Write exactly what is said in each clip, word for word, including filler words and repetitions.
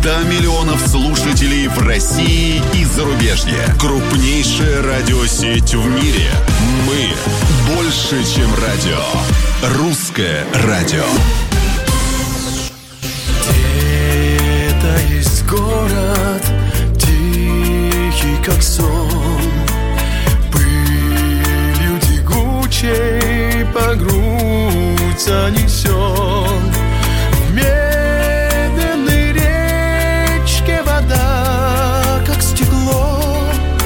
до миллионов слушателей в России и зарубежье. Крупнейшая радиосеть в мире. Мы больше, чем радио. Русское радио. Где-то есть город, тихий как сон, пылью тягучей по грудь занесен. В медленной речке вода, как стекло.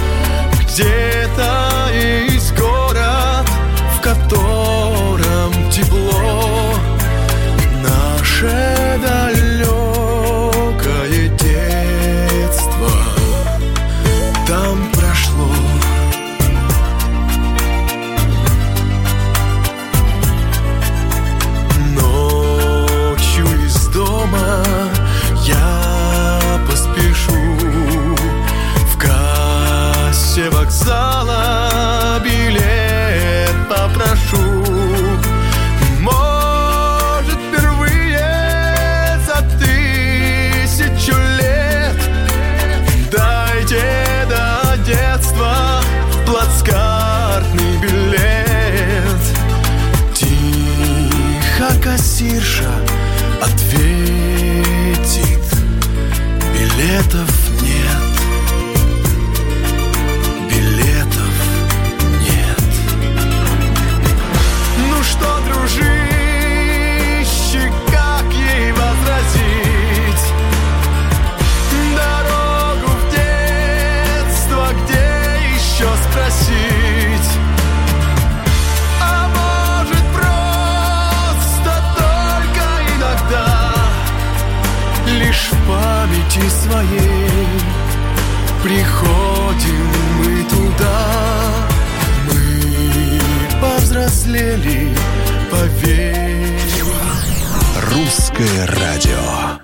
Где-то есть город, в котором тепло. Наше далекое детство там прошло. Ночью из дома я поспешу, в кассе вокзала билет попрошу. Может, впервые за тысячу лет дайте до детства плацкартный билет. Тихо кассирша ответит: билетов нет, билетов нет. Ну что, дружище, как ей возразить? Дорогу в детство где еще спросить? А может, просто только иногда лишь в памяти своей приходим мы туда. Мы повзрослели, поверь. Русское радио.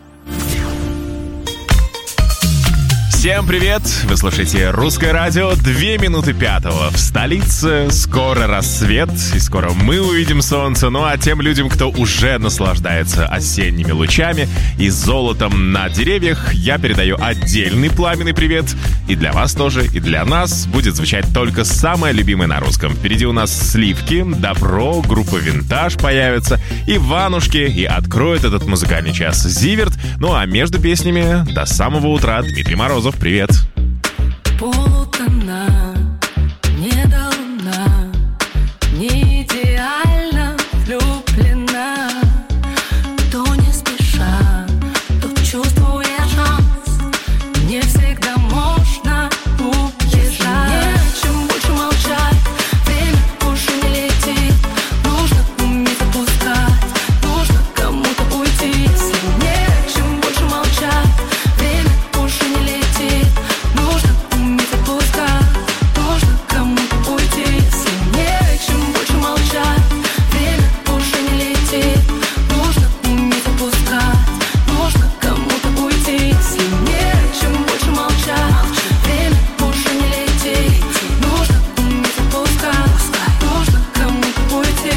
Всем привет! Вы слушаете «Русское радио». Две минуты пятого. В столице скоро рассвет, и скоро мы увидим солнце. Ну а тем людям, кто уже наслаждается осенними лучами и золотом на деревьях, я передаю отдельный пламенный привет. И для вас тоже, и для нас будет звучать только самое любимое на русском. Впереди у нас Сливки, Добро, группа «Винтаж» появится, Иванушки, и откроет этот музыкальный час Зиверт. Ну а между песнями до самого утра Дмитрий Морозов. Привет! Полутона, не до луна, не идеально влюблена. То не спеша, то чувствуя шанс, не всегда можно уезжать. Чем больше молчать, время уже не летит. Нужно уметь отпускать, нужно кому-то уйти. Сильнее, чем больше молчать, время уже не летит. Нужно уметь отпускать, нужно кому-то уйти. Сильнее, чем больше молчать, время уже не летит. Нужно уметь отпускать, нужно кому-то уйти. Сильнее, чем больше молчать, время уже не летит. Нужно уметь отпускать, нужно кому-то уйти.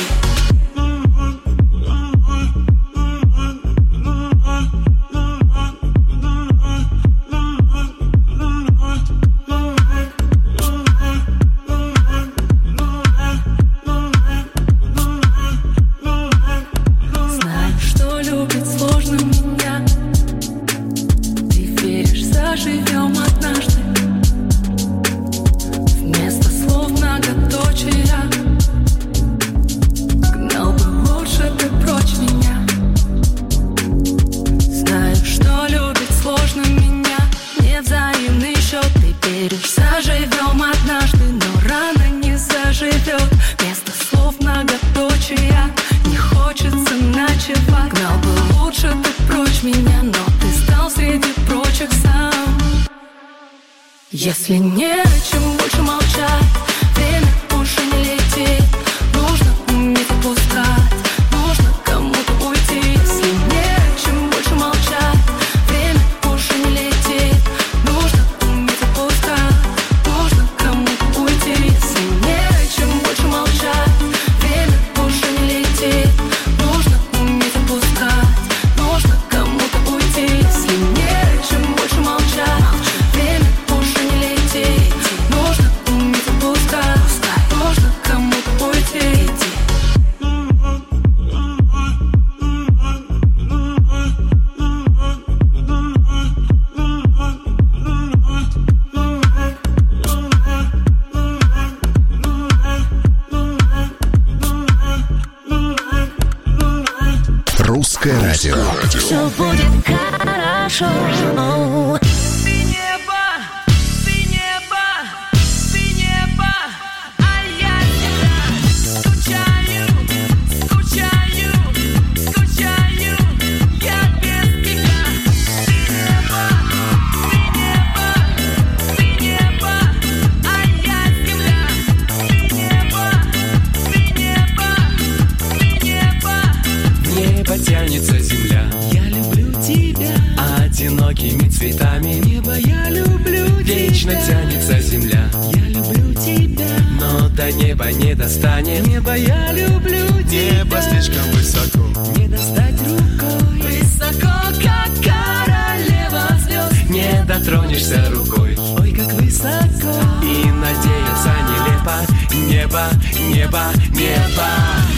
Знаю, что любит сложно меня. Ты веришь, заживем однажды. Вместо слов многоточия. Гнал бы лучше ты прочь меня. Знаю, что любит сложно меня. Невзаимный счет. Ты веришь, заживем однажды, но рано не заживет. Вместо слов многоточия. Не хочется ночевать. Гнал бы лучше ты прочь меня, но ты стал среди прочих сам. Если не о чем больше молчать, время уже не летит. Нужно уметь отпускать, нужно кому-то уйти. Если не о чем больше молчать, время уже не летит. Нужно уметь отпускать, нужно кому-то уйти. Если не о чем больше молчать, время уже не летит. Нужно уметь отпускать, нужно кому-то уйти. Если не все будет хорошо. Тянется земля, я люблю тебя. Одинокими цветами небо я люблю тебя. Вечно тянется земля, я люблю тебя. Но до неба не достанет, небо я люблю тебя. Небо слишком высоко, не достать рукой. Высоко, как королева звезд, не дотронешься рукой. Ой, как высоко, и надеяться нелепо. Небо, небо, небо.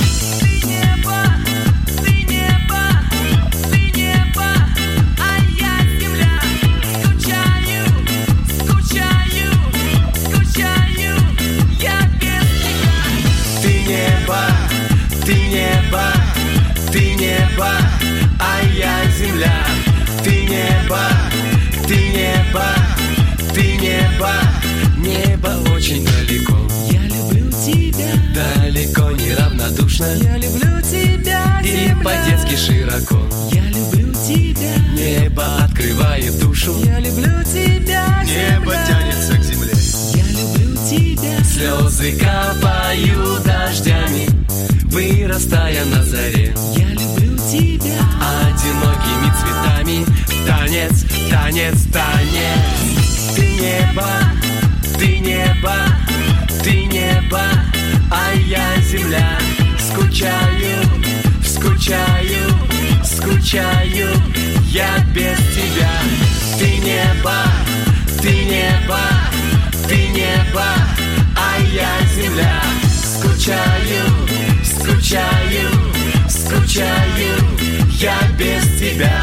Ты небо, ты небо, а я земля. Ты небо, ты небо, ты небо. Небо очень далеко, я люблю тебя. Далеко неравнодушно, я люблю тебя. И по-детски широко, я люблю тебя. Небо открывает душу, я люблю тебя. Небо тянется к земле, я люблю тебя. Слезы капают дождями, вырастая на заре, я люблю тебя. Одинокими цветами танец, танец, танец. Ты небо, ты небо, ты небо, а я земля. Скучаю, скучаю, скучаю, я без тебя. Ты небо, ты небо, ты небо, а я земля. Скучаю, скучаю, скучаю, я без тебя.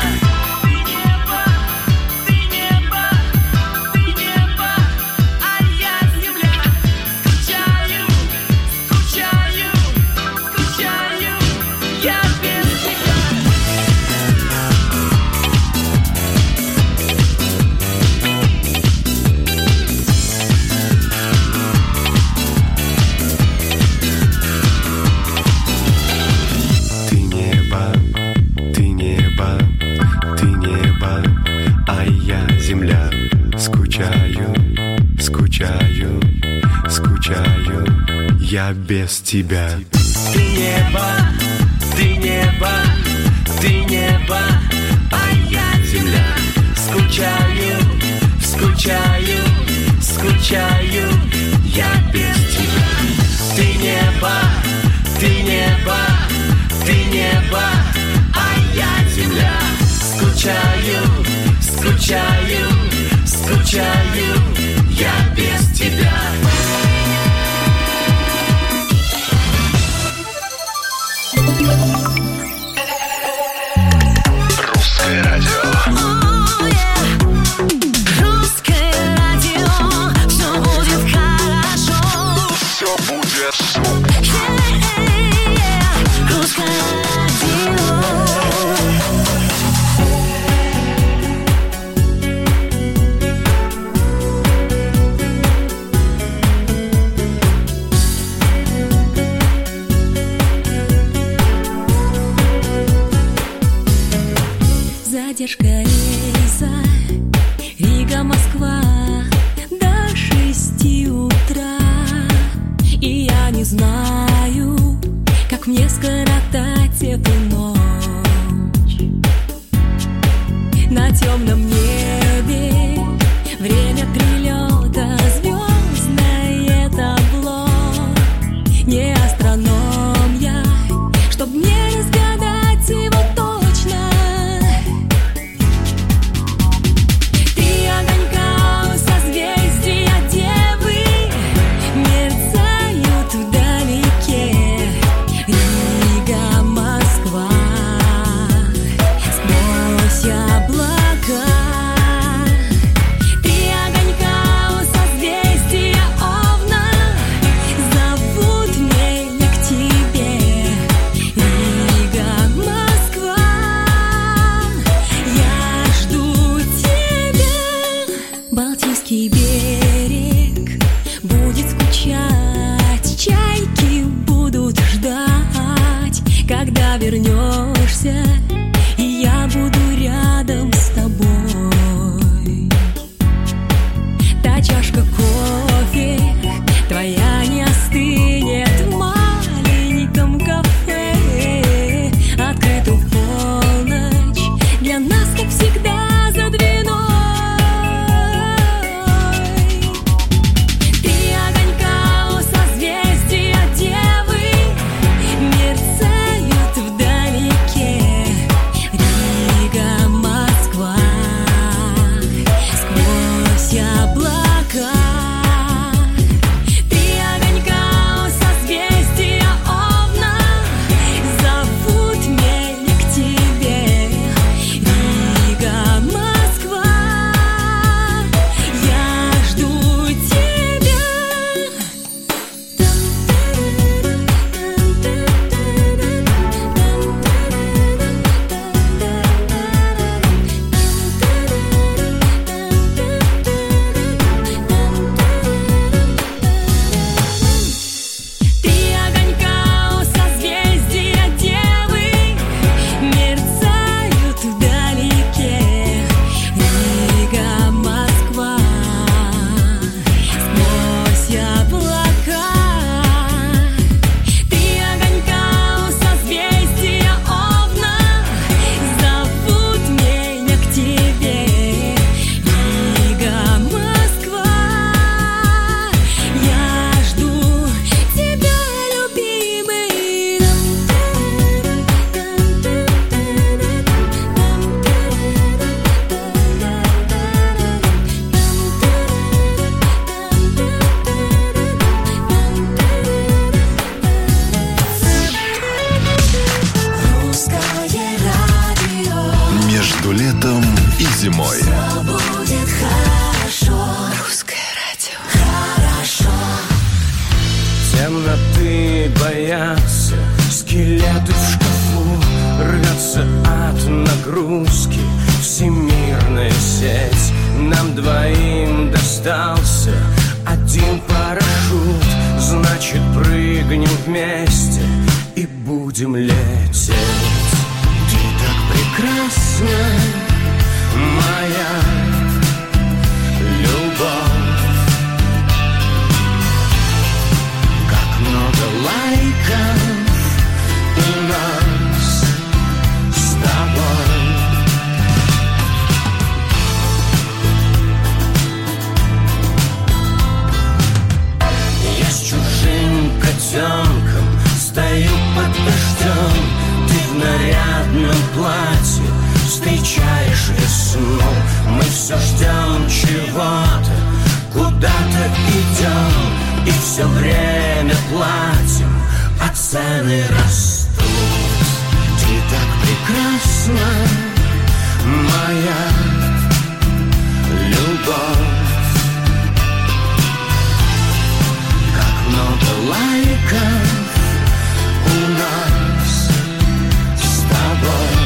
Я без тебя. Ты небо, ты небо, ты небо, а я земля. Скучаю, скучаю, скучаю, я без тебя. Ты небо, ты небо, ты небо, а я земля. Скучаю, скучаю, скучаю, я без тебя. Русское радио. Oh, yeah. Русское радио. Все будет хорошо. Все будет супер. Yeah, yeah. Русское радио. Задержка рейса Рига-Москва до шести утра. И я не знаю, как мне скоротать эту ночь. На темном небе время прилета, звездное табло. Не астроном я, чтоб мне разгадать его точно. боятся, скелеты в шкафу, рвется от нагрузки всемирная сеть. Нам двоим достался один парашют, значит прыгнем вместе и будем лететь. Ты так прекрасна, моя любовь, как много лайков у нас с тобой. Я с чужим котенком стою под дождем, ты в нарядном платье встречаешь весну. Мы все ждем чего-то, куда-то идем, и все время платим, а цены растут. Ты так прекрасна, моя любовь, как много лайков у нас с тобой.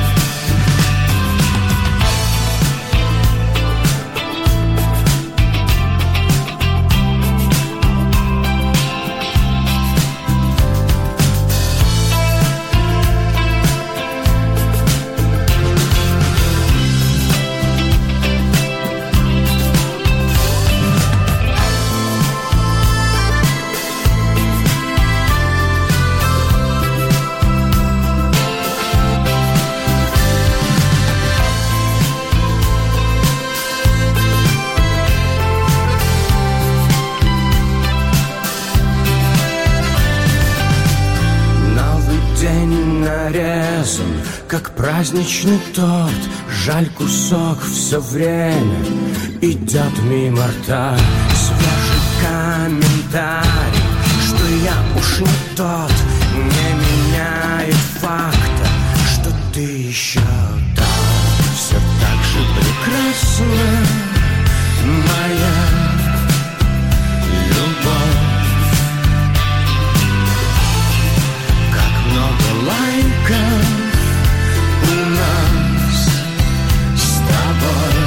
Нарезан, как праздничный торт, жаль, кусок все время идет мимо рта. Свежий комментарий, что я уж не тот, не меняет факта, что ты еще тот. Все так же прекрасна, моя любовь, много лайков у нас с тобой.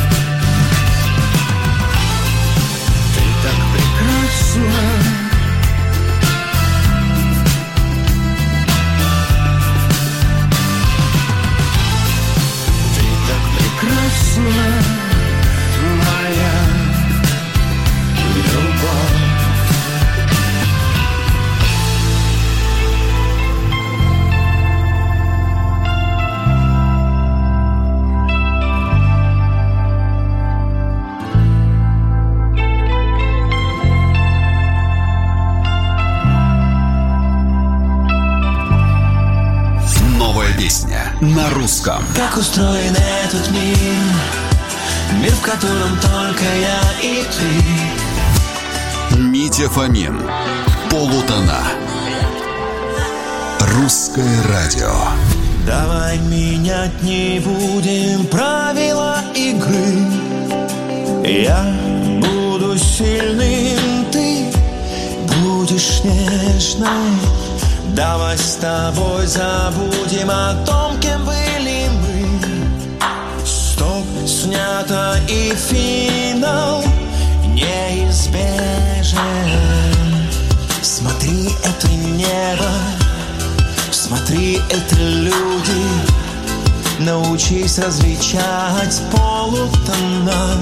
Ты так прекрасна, ты так прекрасна, моя любовь. Песня на русском. Как устроен этот мир, мир, в котором только я и ты. Митя Фомин. Полутона. Русское радио. Давай менять не будем правила игры. Я буду сильным, ты будешь нежной. Давай с тобой забудем о том, кем были мы. Стоп, снято, и финал неизбежен. Смотри, это небо, смотри, это люди. Научись различать полутона.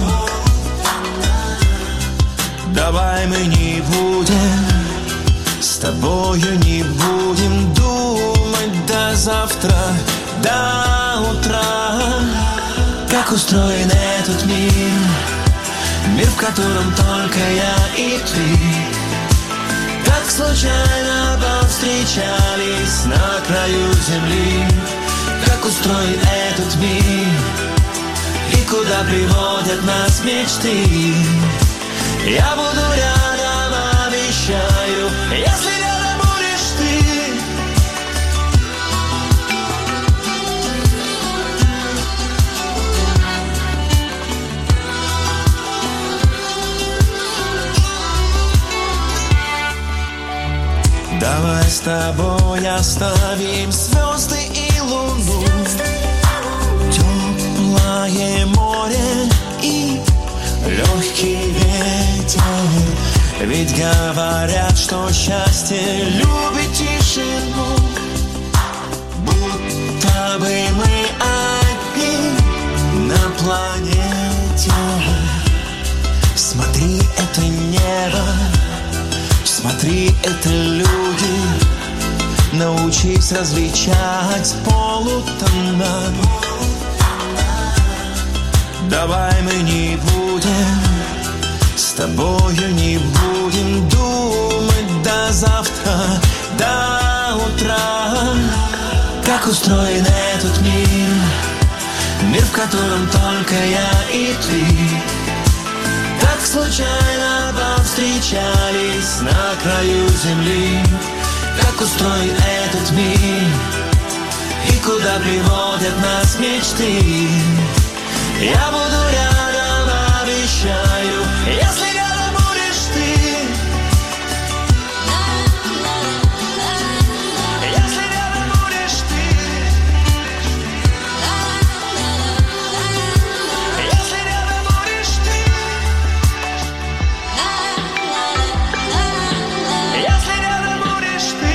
Давай мы не будем, с тобою не будем думать до завтра, до утра. Как устроен этот мир, мир, в котором только я и ты. Как случайно повстречались на краю земли. Как устроен этот мир и куда приводят нас мечты. Я буду рядом, обещаю, если рядом будешь ты. Давай с тобой оставим звезды и луну, теплое море и легкий ветер. Ведь говорят, что счастье любит тишину, будто бы мы одни на планете. Смотри, это небо, смотри, это люди. Научись различать полутона. Давай мы не будем, с тобою не будем думать до завтра, до утра. Как устроен этот мир, мир, в котором только я и ты. Так случайно повстречались на краю земли. Как устроен этот мир и куда приводят нас мечты. Я буду рядом, обещаю, если рядом будешь ты. Если рядом будешь ты. Если рядом будешь ты. Если рядом будешь ты.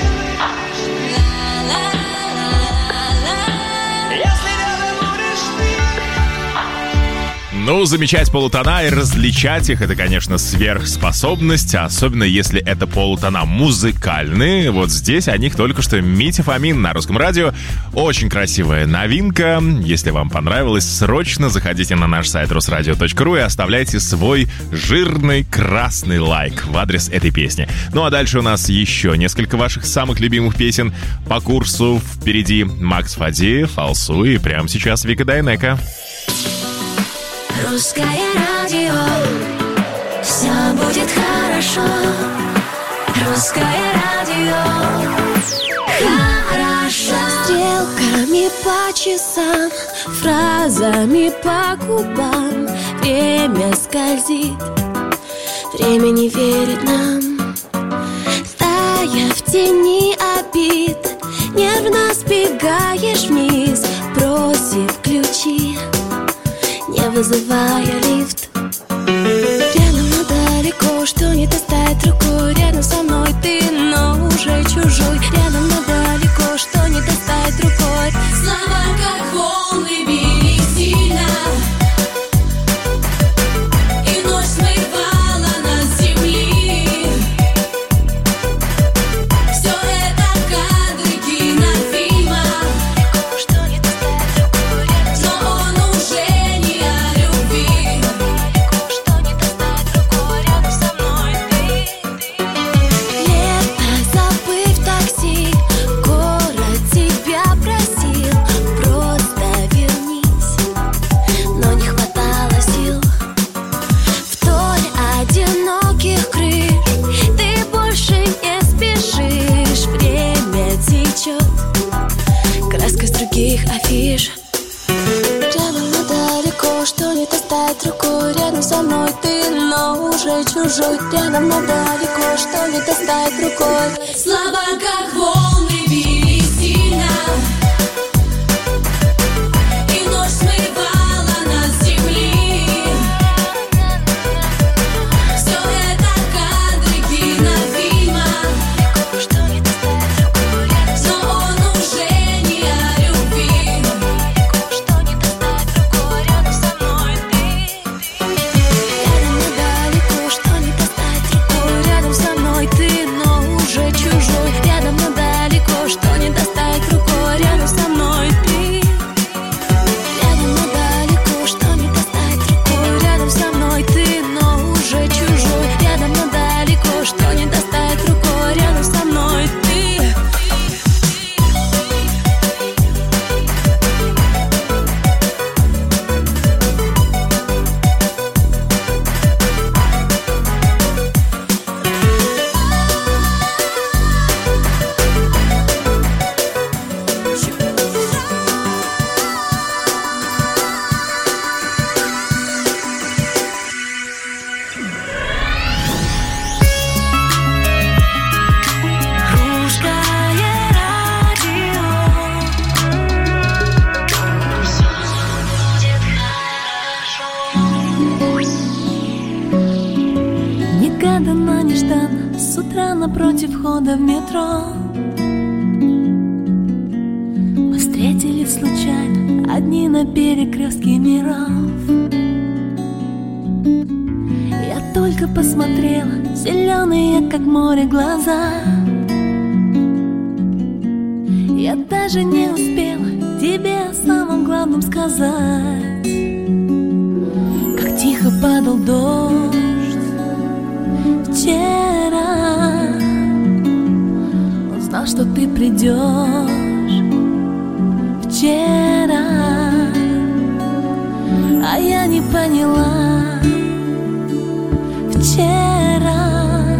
Если рядом будешь ты. Ну, замечать полутона и различать их — это, конечно, сверхспособность, особенно если это полутона музыкальные. Вот здесь о них только что Митя Фомин на Русском радио. Очень красивая новинка. Если вам понравилось, срочно заходите на наш сайт русрадио точка ру и оставляйте свой жирный красный лайк в адрес этой песни. Ну а дальше у нас еще несколько ваших самых любимых песен по курсу. Впереди Макс Фадеев, Алсу и прямо сейчас Вика Дайнеко. Русское радио, все будет хорошо. Русское радио, хорошо. Стрелками по часам, фразами по губам. Время скользит, время не верит нам. Тая в тени обид, нервно сбегаешь вниз, бросив ключи, не вызывая лифт. Рядом, но далеко, что не достать рукой. Рядом со мной ты, но уже чужой. Рядом, но далеко, что не достать рукой. Слова, как волны, били сильно, и ночь смывала нас с земли. Все это кадры кинофильма, что не достать рукой. Но он уже не о любви. Что не достать рукой, рядом со мной ты. Лето, забыв такси, город тебя просил, просто вернись, но не хватало сил. Вдоль одиноких крыш ты больше не спешишь. Время течет краской с других афиш. Рядом, но далеко, что не достать рукой. Рядом со мной ты, но уже чужой. Рядом, но далеко, что не достать рукой. Слова, как волны, били сильно, и ночь смывала нас с земли. Все это кадры кинофильма, что не достать рукой. Но он уже не о любви. Что не достать рукой, рядом со мной ты. Рядом, но далеко, что не достать рукой. Рядом со мной ты, но уже чужой. Рядом, но далеко. нежданно с утра напротив входа в метро. Мы встретились случайно, одни на перекрестке миров. Я только посмотрела, зеленые, как море, глаза. Я даже не успела тебе о самом главном сказать. Как тихо падал дождь вчера, он знал, что ты придешь вчера, а я не поняла вчера,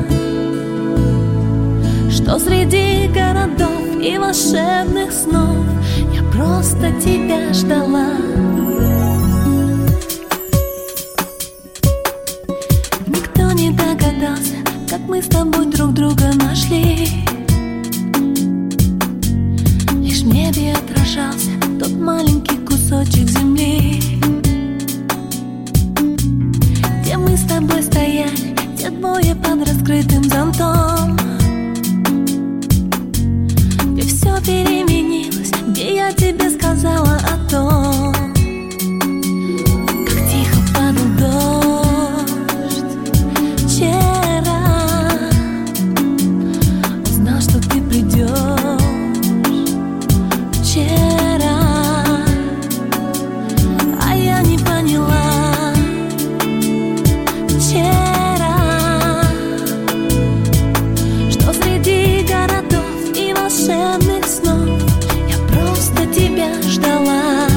что среди городов и волшебных снов я просто тебя ждала. Никто не догадался, как мы с тобой друг друга нашли. Лишь в небе отражался тот маленький кусочек земли, где мы с тобой стояли, те двое под раскрытым зонтом, где все переменилось, где я тебе сказала о том, как тихо падал дождь вчера. Он знал, что ты придешь вчера, а я не поняла вчера, что среди городов и волшебных снов я просто тебя ждала.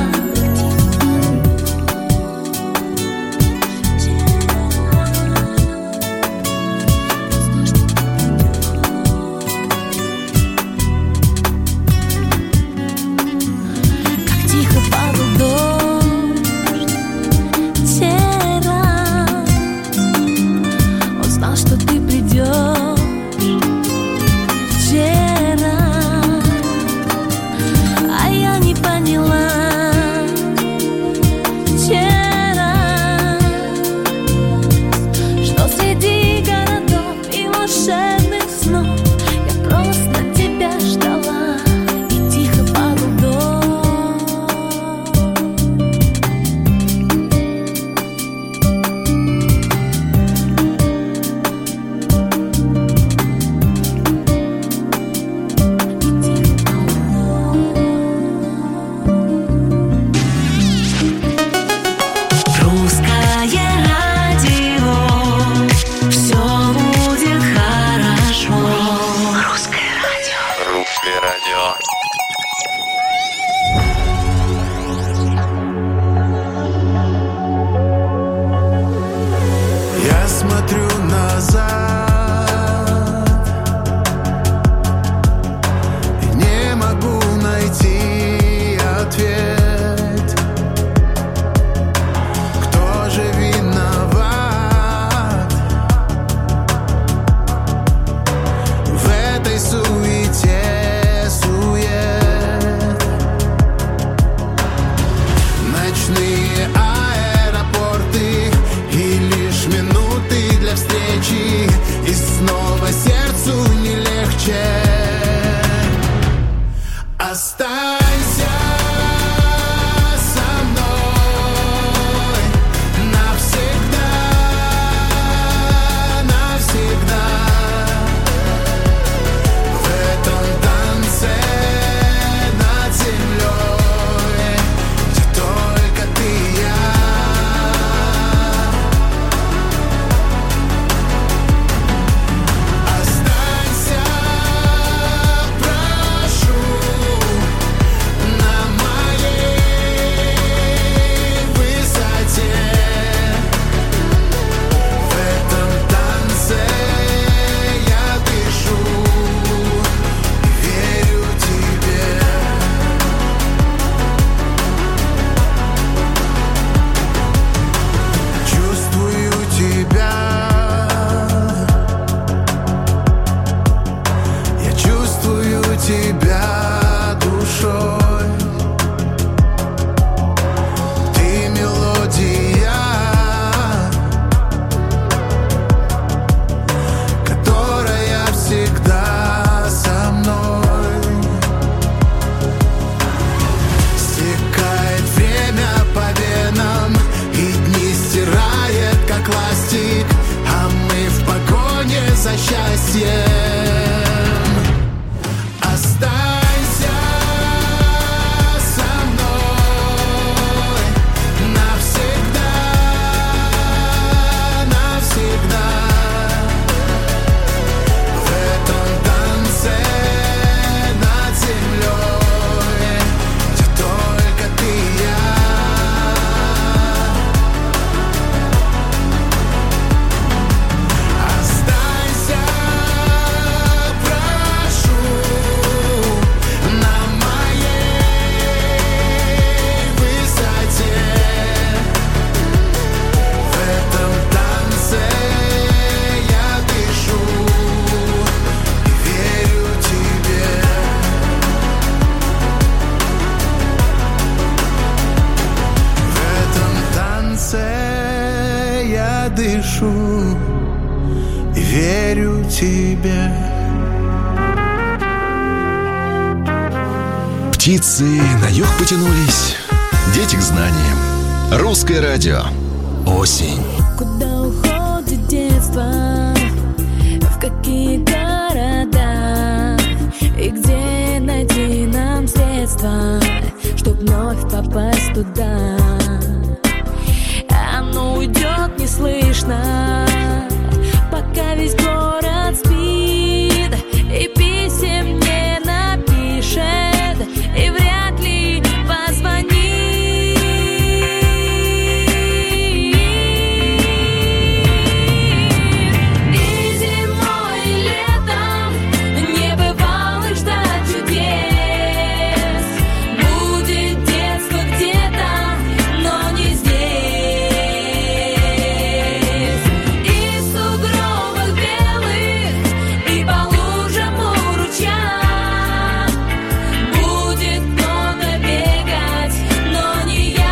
Как тихо падал дождь вчера, он знал, что ты придешь вчера, а я не поняла вчера, что среди городов и волшебных снов я просто тебя ждала. И тихо падал дождь. Русское радио, все будет хорошо. Русское радио. Русское радио. Я смотрю назад и не могу найти ответ. Кто же виноват в этой суете, сует? Ночные аэропорты и лишь минуты для встречи я дышу и верю тебе. Птицы на юг потянулись, дети к знаниям. Русское радио. Осень. Куда уходит детство? В какие города? И где найти нам средства, чтоб вновь попасть туда? Оно уйдет неслышно, пока весь город спит, и писем не напишет, и вряд ли позвонит. И зимой, и летом не бывало ждать чудес. Будет детство где-то, но не здесь. И в сугробах белых, и по лужам у ручья будет кто-то бегать, но не я.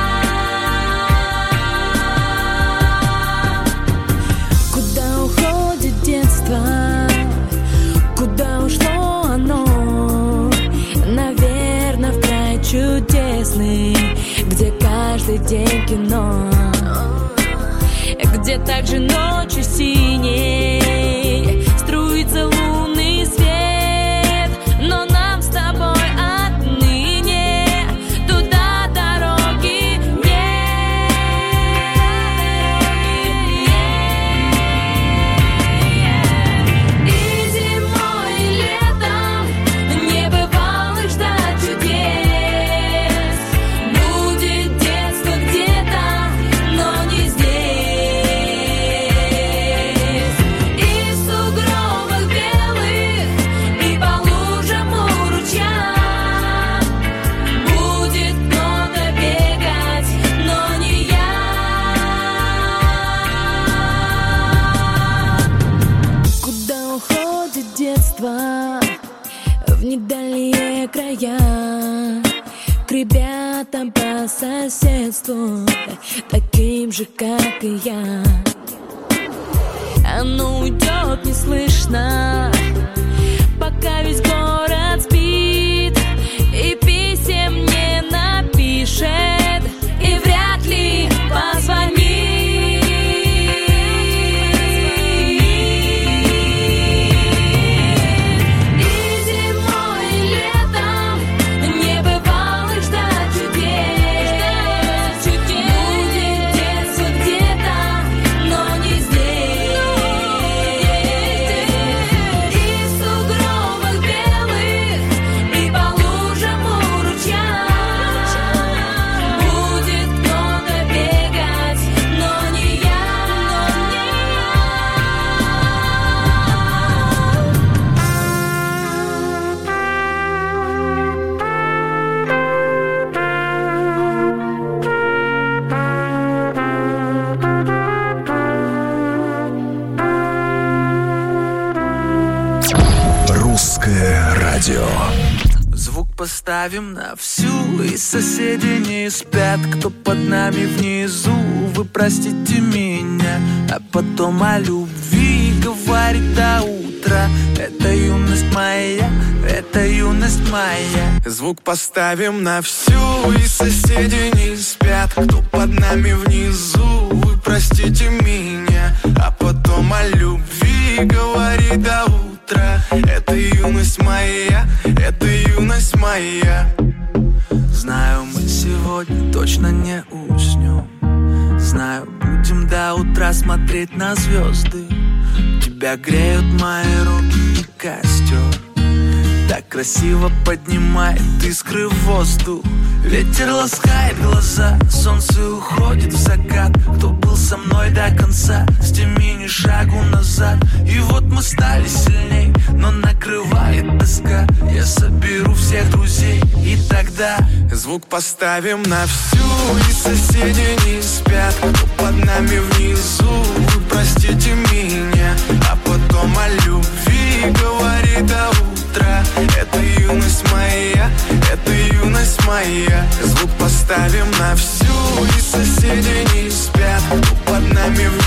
Куда уходит детство? Куда ушло оно? Наверно, в край чудесный, где каждый день кино, где также ночью синей струится лунный свет. Но нам с тобой отныне туда дороги нет. И зимой, и летом не бывало ждать чудес. Будет детство где-то, но не здесь. И в сугробах белых, и по лужам у ручья будет кто-то бегать, но не я. Куда уходит детство? В недальние края, к ребятам по соседству, таким же, как и я. Оно уйдет неслышно, пока весь город спит, и писем не напишет, и вряд ли позвонит. И зимой, и летом не бывало ждать чудес. Будет детство где-то, но не здесь. И в сугробах белых, и по лужам у ручья будет кто-то бегать, но не я. Русское радио. Звук поставим на всю, и соседи не спят. Кто под нами внизу, вы простите меня. А потом о любви говорит до утра. Это юность моя, это юность моя. Звук поставим на всю, и соседи не спят. Кто под нами внизу, вы простите меня. А потом о любви говорит до утра. Это юность моя, это юность моя. Знаю, мы сегодня точно не уснем. Знаю, будем до утра смотреть на звезды. Тебя греют мои руки и костер. Так красиво поднимает искры в воздух. Ветер ласкает глаза, солнце уходит в закат. Кто был со мной до конца, сними ни шагу назад. И вот мы стали сильней, но накрывает тоска. Я соберу всех друзей, и тогда звук поставим на всю, и соседи не спят. Кто под нами внизу, вы простите меня. А потом о любви говорит до утра. Это юность моя, это юность моя. Звук поставим на всю, и соседи не спят. Кто под нами внизу,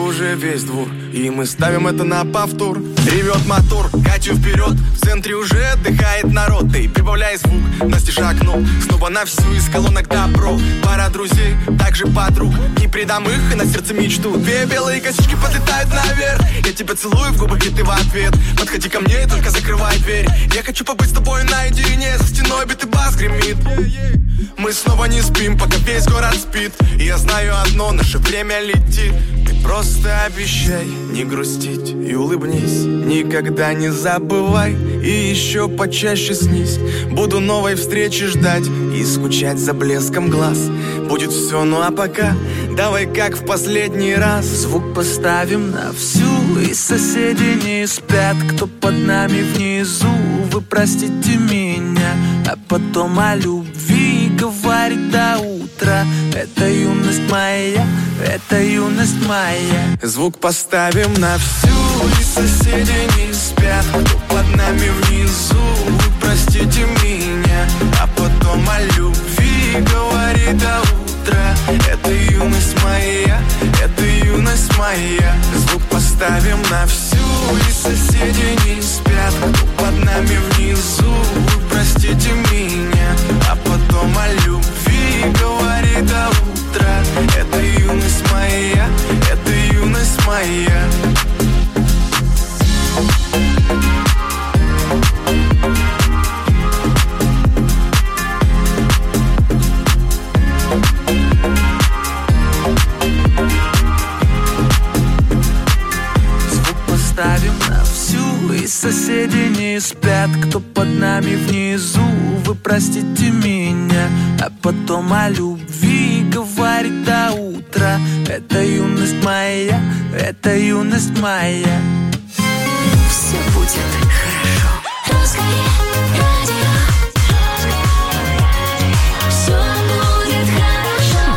уже весь двор, и мы ставим это на повтор. Ревет мотор, Катю вперед, в центре уже отдыхает народ. Ты прибавляй звук, Настя шагнул снова на всю из колонок добро. Пара друзей, также подруг, не предам их и на сердце мечту. Две белые косички подлетают наверх, я тебя целую в губы, и ты в ответ. Подходи ко мне и только закрывай дверь. Я хочу побыть с тобой наедине, за стеной битый бас гремит. Мы снова не спим, пока весь город спит. И я знаю одно, наше время летит. Ты просто обещай не грустить и улыбнись. Никогда не забывай и еще почаще снись. Буду новой встречи ждать и скучать за блеском глаз. Будет все, ну а пока давай как в последний раз. Звук поставим на всю, и соседи не спят. Кто под нами внизу, вы простите меня. А потом о любви говорит до утра. Это юность моя, это юность моя. Звук поставим на всю, и соседи не спят. Кто под нами внизу, вы простите меня. А потом о любви говорит до утра. Это юность моя, это юность моя. Звук поставим на всю, и соседи не спят. Кто под нами внизу, вы простите меня. А потом о любви говорит до утра. Это юность моя, это юность моя. Звук поставим на всю, и соседи не спят. Кто под нами внизу, вы простите меня. А потом о любви говорит до утра. Это юность моя, это юность моя. Все будет хорошо. Русское радио. Все будет хорошо.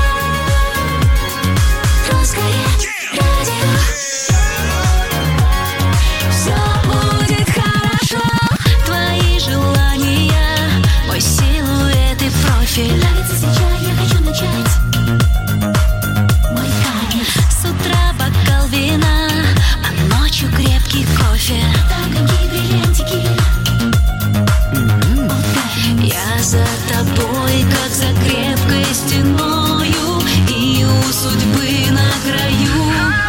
Русское радио. Все будет хорошо. Твои желания, мой силуэт и профиль. Нравится сейчас, я хочу начать мой танец. С утра бокал вина, а ночью крепкий кофе. Огоньки, бриллиантики. Я за тобой, как за крепкой стеною, и у судьбы на краю.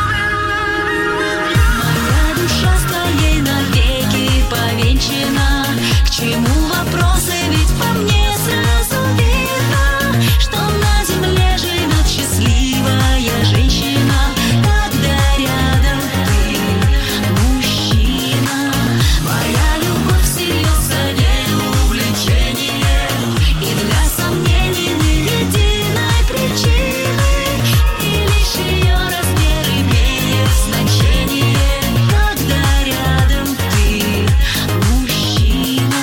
Моя душа с твоей навеки повенчана. К чему вопросы, ведь по мне сразу видно, что на земле живет счастливая женщина, когда рядом ты, мужчина. Моя любовь всерьез, а не увлечение, и для сомнений ни единой причины, и лишь ее размер имеет значение, когда рядом ты, мужчина.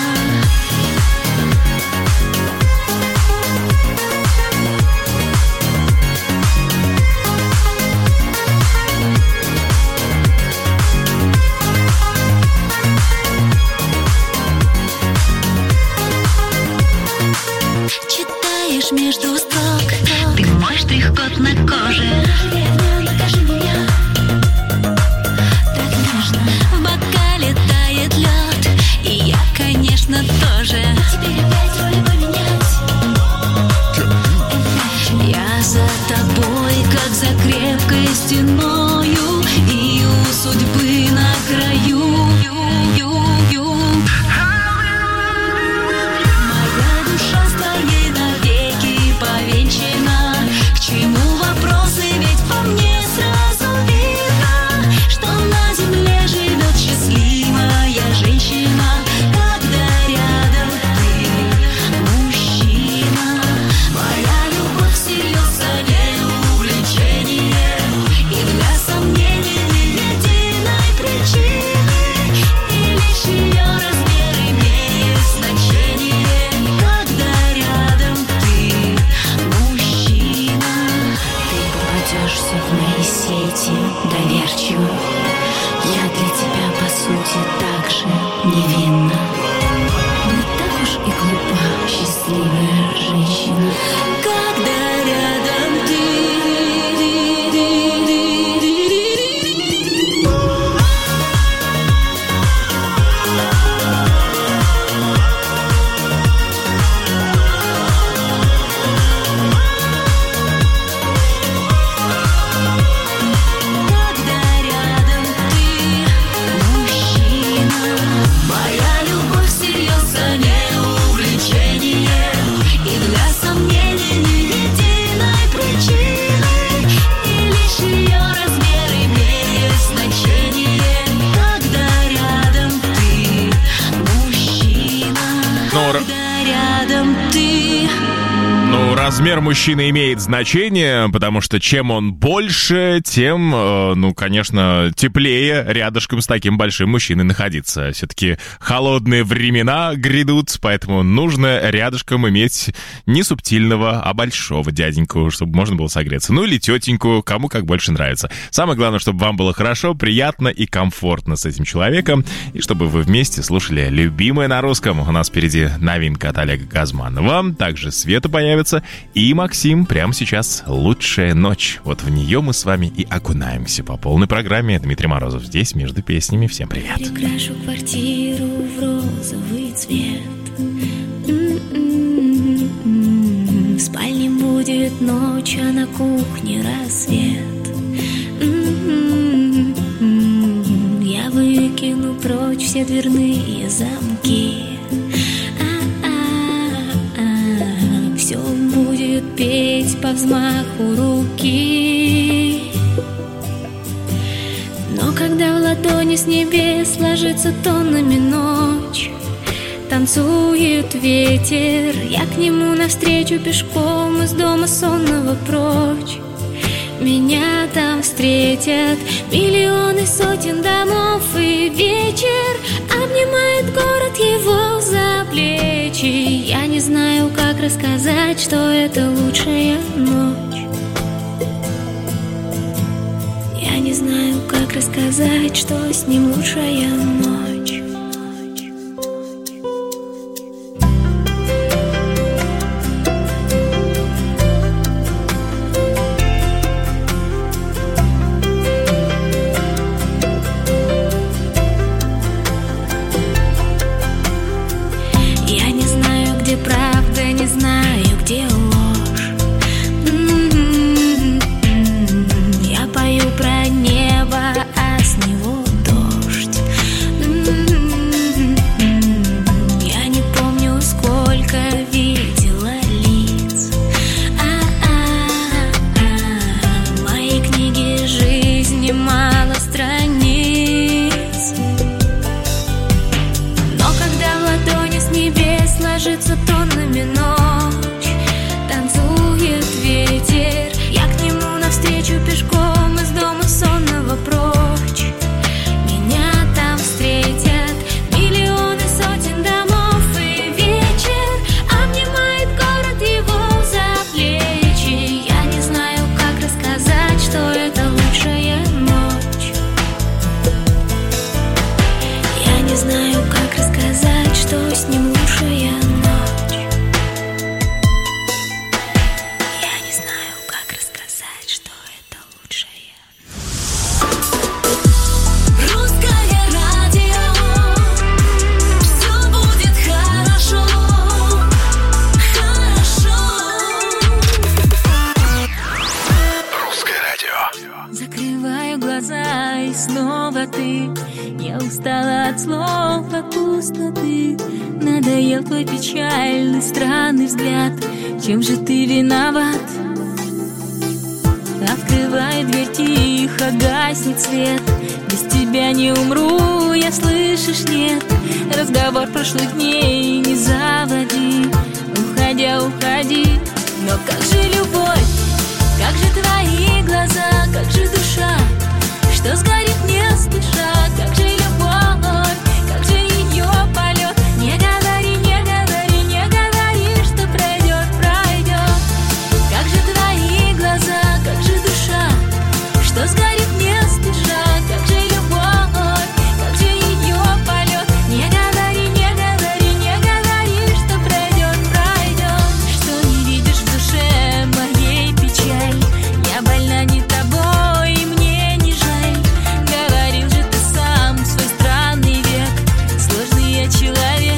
Читаешь между строк, ты мой штрих-код на коже. Покажи меня, так нежно. В бокале тает лед, и я, конечно, тоже. Теперь опять роли поменять. Я за тобой, как за крепкой стеною, и у судьбы на краю. Моя душа с твоей навеки повенчана. К чему вопросы, ведь по мне сразу видно, что на земле живет счастливая женщина, когда рядом ты, мужчина. Моя любовь всерьез, а не увлечение, и для сомнений ни единой причины, и лишь ее размер имеет значение, когда рядом ты, мужчина. Ты попадешься в мои сети доверчиво. Я для тебя, по сути, так же невинна. Не так уж и глупа счастливая женщина, когда рядом ты. размер мужчины имеет значение, потому что чем он больше, тем, э, ну, конечно, теплее рядышком с таким большим мужчиной находиться. Все-таки холодные времена грядут, поэтому нужно рядышком иметь не субтильного, а большого дяденьку, чтобы можно было согреться. Ну или тетеньку, кому как больше нравится. Самое главное, чтобы вам было хорошо, приятно и комфортно с этим человеком, и чтобы вы вместе слушали любимое на русском. У нас впереди новинка от Олега Газманова, также Света появится, и Максим прямо сейчас «Лучшая ночь». Вот в нее мы с вами и окунаемся по полной программе. Дмитрий Морозов здесь, между песнями. Всем привет. Перекрашу квартиру в розовый цвет. В спальне будет ночь, а на кухне рассвет. Я выкину прочь все дверные замки. Все будет петь по взмаху руки. Но когда в ладони с небес ложится тоннами ночь, танцует ветер, я к нему навстречу пешком из дома сонного прочь. Меня там встретят миллионы сотен домов, и вечер обнимает город его за плечи. Я не знаю, как рассказать, что это лучшая ночь. Я не знаю, как рассказать, что с ним лучшая ночь. Чем же ты виноват? Открывай дверь, тихо гаснет свет. Без тебя не умру, я, слышишь, нет. Разговор прошлых дней не заводи. Уходя, уходи. Но как же любовь, как же твои глаза, как же душа, что сгорит не спеша. Как же любовь, как же ее полет. Не говори, не говори, не говори, что пройдет, пройдет. Как же твои глаза, как же душа, что сгорит не спеша. Как же любовь, как же ее полет. Не говори, не говори, не говори, что пройдет, пройдет. Что не видишь в душе моей печаль. Я больна не тобой, и мне не жаль. Говорил же ты сам, свой странный век, сложный я человек.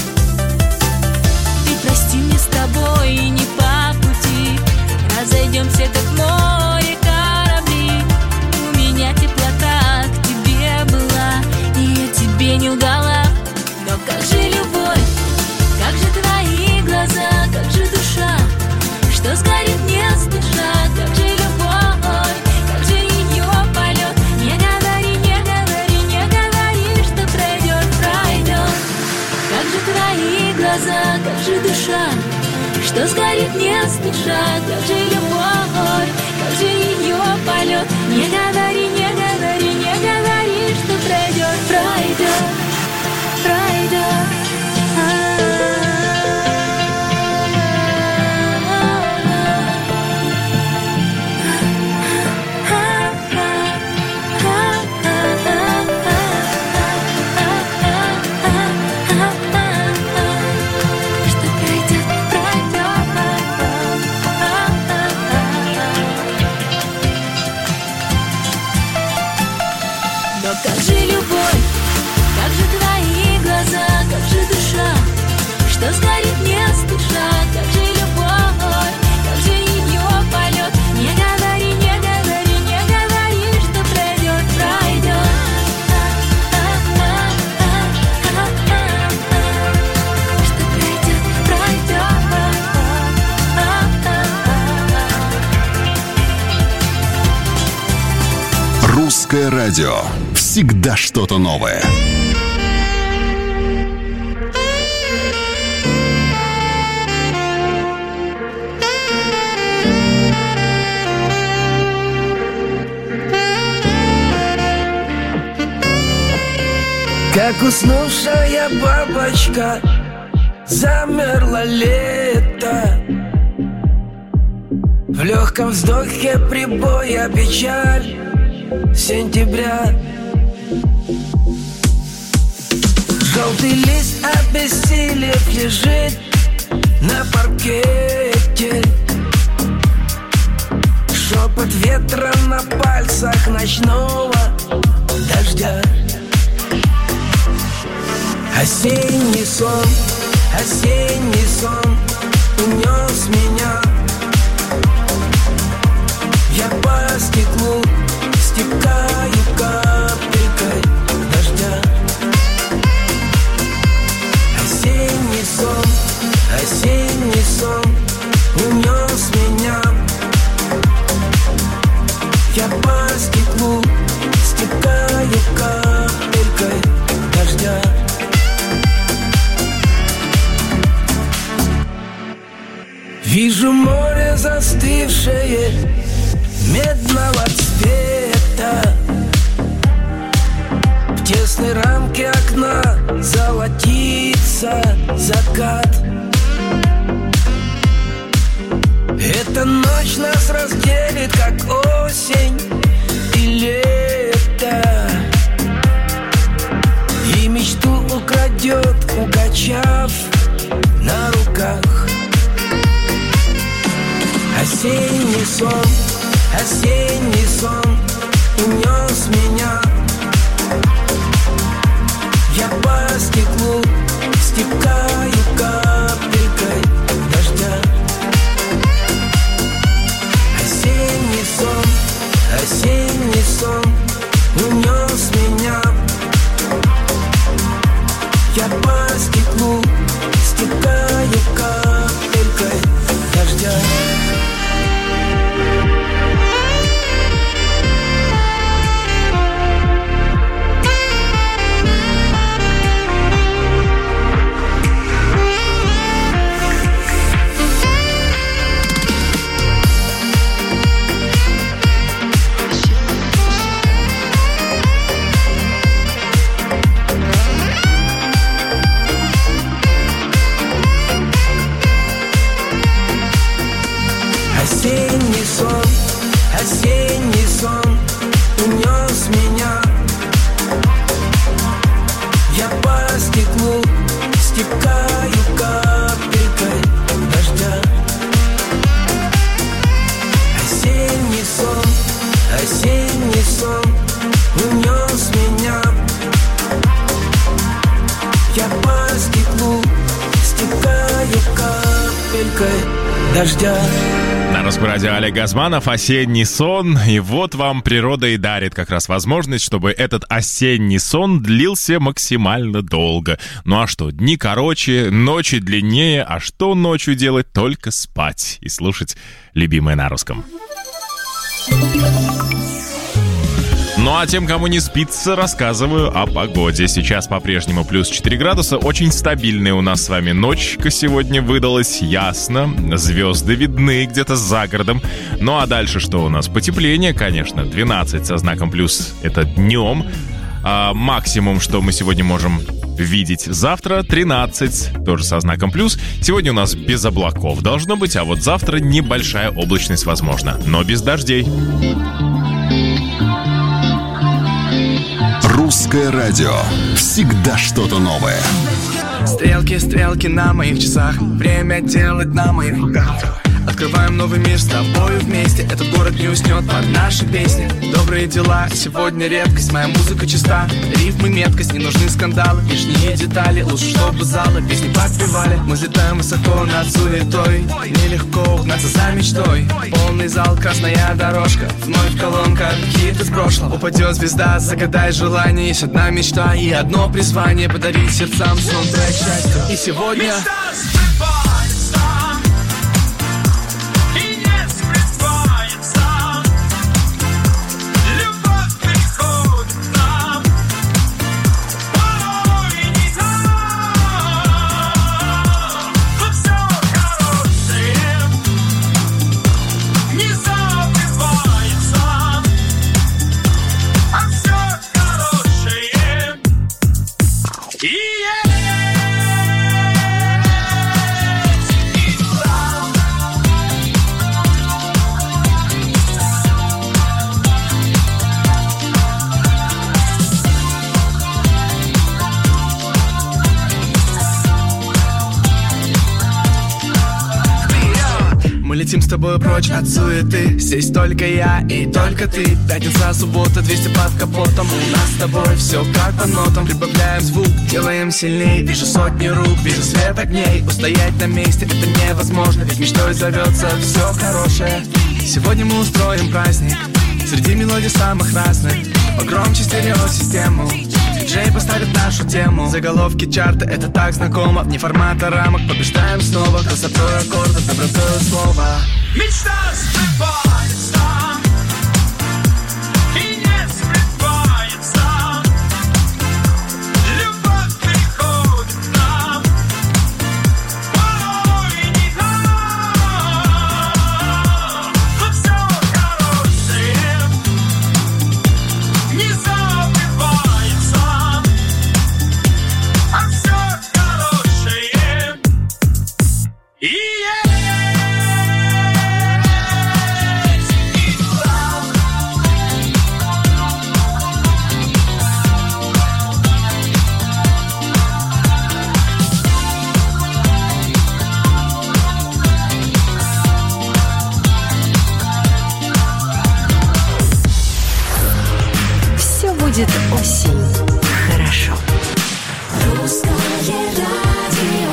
Ты прости, мне с тобой не по пути. Разойдемся, как море, корабли. У меня теплота к тебе была, и я тебе не лгала. Но как же любовь, как же твои глаза, как же душа, что сгорит не спеша. Как же любовь, как же ее полет. Не говори, не говори, не говори, что пройдет, пройдет. Как же твои глаза, как же душа, что что сгорит не спеша. Как же любовь, как же ее полет. Не говори, не говори, не говори, что пройдет, пройдет, пройдет. Как же любовь, как же твои глаза, как же душа, что сгорит не спеша. Как же любовь, как же ее полет. Не говори, не говори, не говори, что пройдет, пройдет. Что пройдет, пройдет. Русское радио. Всегда что-то новое. Как уснувшая бабочка, замерло лето. В легком вздохе прибоя печаль сентября. Желтый лист, обессилев, лежит на паркете. Шепот ветра на пальцах ночного дождя. Осенний сон, осенний сон унес меня. Я по стеклу стекаю капелькой дождя. Осенний сон, осенний сон унес меня. Я по стеклу стекаю капелькой дождя. Вижу море застывшее, медного цвета. В тесной рамке окна золотится закат. Эта ночь нас разделит, как осень и лето. И мечту украдет, укачав на руках. Осенний сон, осенний сон унес меня. Я по стеклу стекаю капелькой дождя. Осенний сон, осенний сон унес меня. Я по стеклу стекаю капелькой дождя. Осенний сон, осенний сон унес меня. Я по стеклу стекаю капелькой дождя. Осенний сон, осенний сон унес меня. Я по стеклу стекаю капелькой дождя. На Русском радио Олег Газманов, «Осенний сон». И вот вам природа и дарит как раз возможность, чтобы этот осенний сон длился максимально долго. Ну а что, дни короче, ночи длиннее, а что ночью делать? Только спать и слушать любимое на русском. Ну а тем, кому не спится, рассказываю о погоде. Сейчас по-прежнему плюс четыре градуса. Очень стабильная у нас с вами ночка сегодня выдалась. Ясно. Звезды видны где-то за городом. Ну а дальше что у нас? Потепление, конечно. двенадцать со знаком плюс — это днем. А максимум, что мы сегодня можем видеть завтра, тринадцать, тоже со знаком плюс. Сегодня у нас без облаков должно быть, а вот завтра небольшая облачность возможна, но без дождей. Русское радио. Всегда что-то новое. Стрелки, стрелки на моих часах. Время делать на моих руках. Открываем новый мир с тобою вместе. Этот город не уснет под наши песни. Добрые дела, сегодня редкость. Моя музыка чиста, рифмы меткость. Не нужны скандалы, лишние детали. Лучше, чтобы залы песни подпевали. Мы взлетаем высоко над суетой. Нелегко угнаться за мечтой. Полный зал, красная дорожка. Вновь колонка, хит из прошлого. Упадет звезда, загадай желание. Есть одна мечта и одно призвание. Подарить сердцам саундтрек счастья. И сегодня... Летим с тобой прочь от суеты. Здесь только я и только ты. Пятница, суббота, двести под капотом. У нас с тобой все как по нотам. Прибавляем звук, делаем сильней. Вижу сотни рук, вижу свет огней. Устоять на месте это невозможно, ведь мечтой зовется все хорошее. Сегодня мы устроим праздник среди мелодий самых разных. Погромче стереосистему. Диджей поставит нашу тему. Заголовки чарта, это так знакомо. Вне формата рамок побеждаем снова. Красотой аккордов, добротой слова. Мечта сбывается и не сбывается. Любовь приходит к нам порой не так. Но все хорошее не забывается. А все хорошее и все будет осень. Хорошо. Русское радио.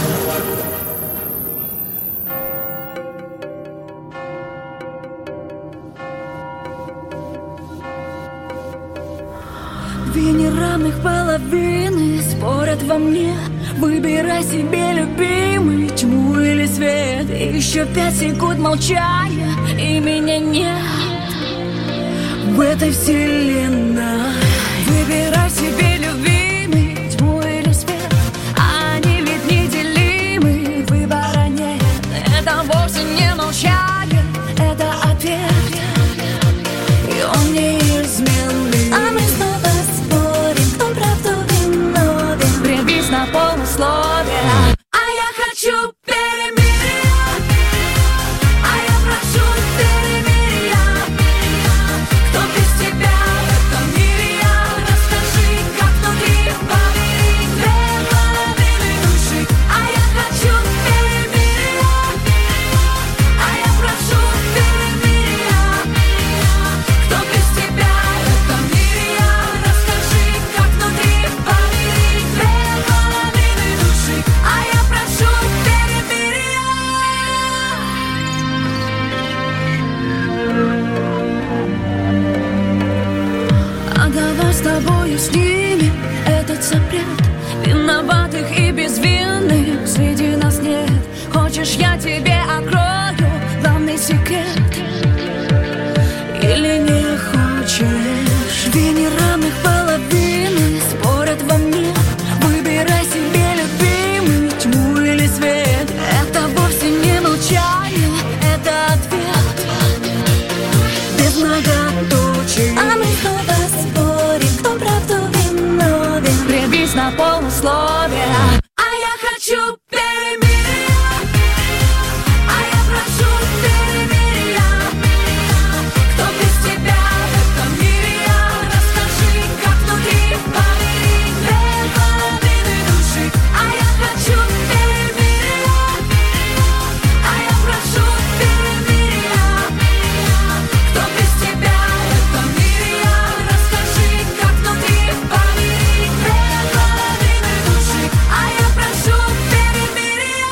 Две неравных половины спорят во мне. Выбирай себе, любимый, тьму или свет. Еще пять секунд молчания, и меня нет в этой вселенной. Выбирай себе, любимый, тьму или свет. Они ведь неделимы, выбора нет. Это вовсе не молчание, это ответ, и он неизменный. А мы снова спорим, кто правду виновен. Привис на полусловие. А я хочу перемирия. А я прошу перемирия. Кто без тебя в этом мире я? Расскажи жизнь на полусловие. А я хочу перемирия, а я прошу перемирия. Кто без тебя в этом мире? Расскажи, как внутри помирить две половины души. А я хочу перемирия, а я прошу перемирия. Кто без тебя в этом мире? Расскажи, как внутри помирить две половины души. А я прошу перемирия.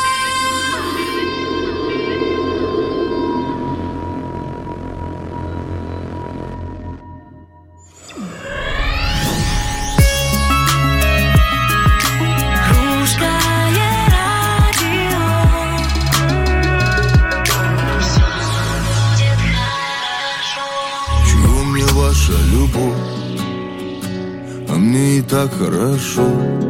Русское радио. Чего мне ваша любовь? А мне и так хорошо.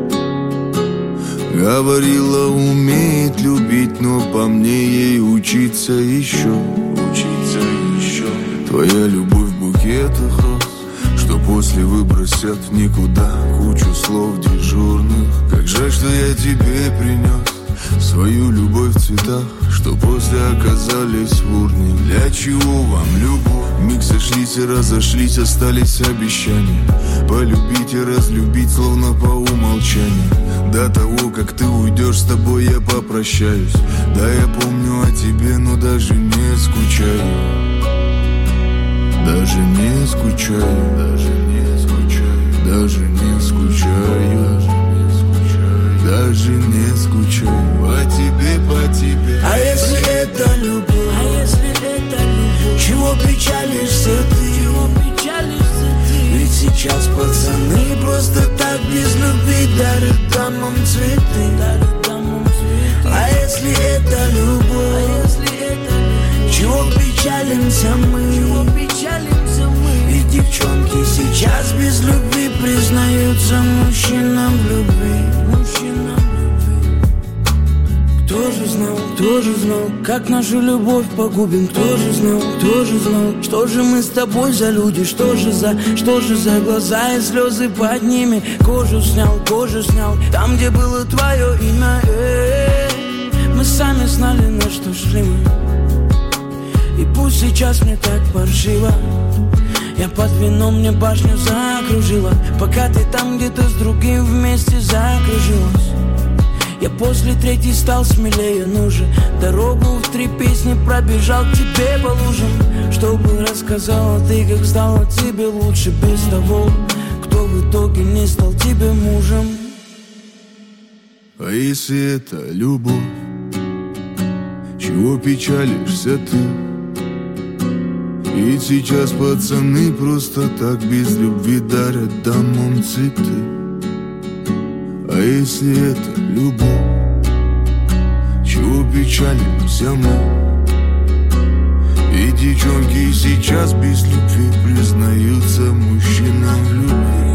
Говорила, умеет любить, но по мне ей учиться еще. Учиться еще. Твоя любовь в букетах роз, что после выбросят в никуда кучу слов дежурных. Как жаль, что я тебе принес свою любовь в цветах, что после оказались в урне. Для чего вам любовь? Миг сошлись и разошлись, остались обещания полюбить и разлюбить, словно по умолчанию. До того, как ты уйдешь, с тобой я попрощаюсь. Да, я помню о тебе, но даже не скучаю. Даже не скучаю, даже не скучаю, даже не скучаю, даже не скучаю по тебе, по тебе. А если это любовь? А если это любовь? Чего печалишься ты? Чего печалишься ты? Ведь сейчас пацаны просто так без любви дарят дамам цветы. Дарят дамам цветы. А если это любовь? А если это любовь? Чего печалимся мы? Чего печалимся мы? Ведь девчонки сейчас без любви признаются мужчинам в любви. Мужчинам в любви. Кто же знал, кто же знал, как нашу любовь погубим? Кто же знал, кто же знал, что же мы с тобой за люди? Что же за, что же за глаза и слезы под ними? Кожу снял, кожу снял, там, где было твое имя. Э-э-э. Мы сами знали, на что шли мы. И пусть сейчас мне так паршиво, я под вином, мне башню закружила, пока ты там где-то с другим вместе закружилась. Я после третьей стал смелее, ну же дорогу в три песни пробежал к тебе по лужам, чтобы рассказала ты, как стало тебе лучше без того, кто в итоге не стал тебе мужем. А если это любовь, чего печалишься ты? Ведь сейчас пацаны просто так без любви дарят дамам цветы. А если это любовь, чего печалимся мы? И девчонки сейчас без любви признаются мужчинам в любви.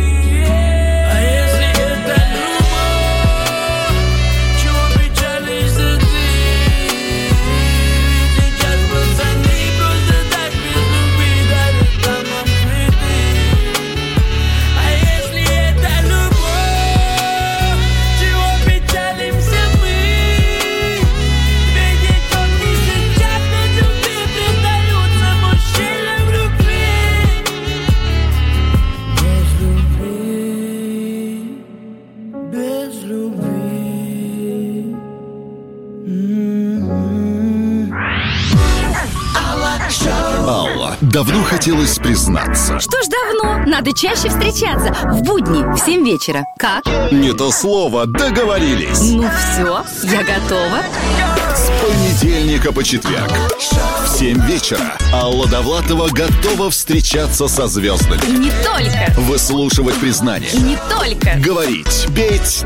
Давно хотелось признаться. Что ж давно? Надо чаще встречаться. В будни в семь вечера. Как? Не то слово, договорились. Ну все, я готова. С понедельника по четверг в семь вечера Алла Довлатова готова встречаться со звездами. И не только. Выслушивать признания. И не только. Говорить, петь,